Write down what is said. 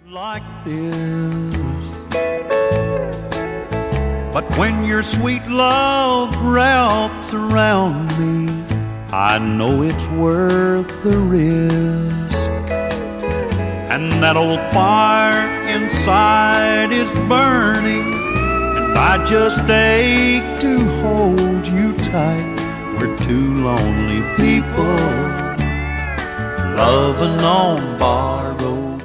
like this. But when your sweet love wraps around me, I know it's worth the risk. And that old fire inside is burning, and I just ache to hold you tight. We're two lonely people loving on borrowed